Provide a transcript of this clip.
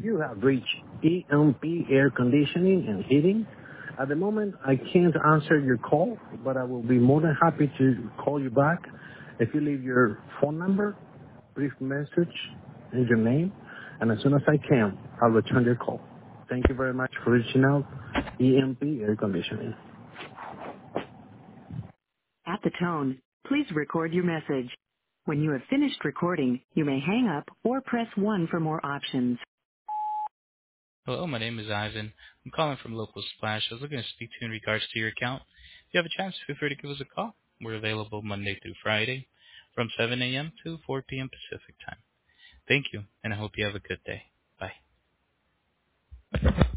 You have reached EMP Air Conditioning and Heating. At the moment, I can't answer your call, but I will be more than happy to call you back if you leave your phone number, brief message, and your name. And as soon as I can, I'll return your call. Thank you very much for reaching out, EMP Air Conditioning. At the tone, please record your message. When you have finished recording, you may hang up or press 1 for more options. Hello, my name is Ivan. I'm calling from Local Splash. I was looking to speak to you in regards to your account. If you have a chance, feel free to give us a call. We're available Monday through Friday from 7 a.m. to 4 p.m. Pacific time. Thank you, and I hope you have a good day. Bye.